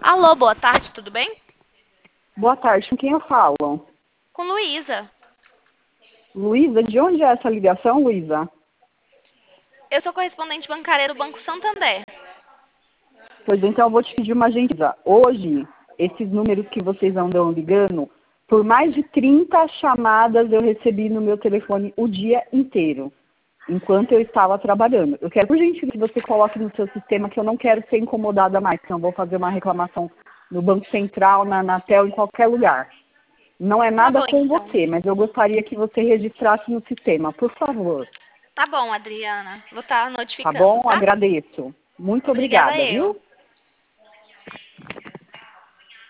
Alô, boa tarde, tudo bem? Boa tarde, com quem eu falo? Com Luísa. Luísa, de onde é essa ligação, Luísa? Eu sou correspondente bancária do Banco Santander. Pois então eu vou te pedir uma gentileza. Hoje, esses números que vocês andam ligando, por mais de 30 chamadas eu recebi no meu telefone o dia inteiro, enquanto eu estava trabalhando. Eu quero, por gentileza, que você coloque no seu sistema que eu não quero ser incomodada mais, senão eu vou fazer uma reclamação no Banco Central, na Anatel, em qualquer lugar. Não é Tá nada bom, com então. você, mas eu gostaria que você registrasse no sistema, por favor. Tá bom, Adriana. Vou estar Tá notificando, bom? tá? Agradeço. Muito Obrigada obrigada, eu. viu?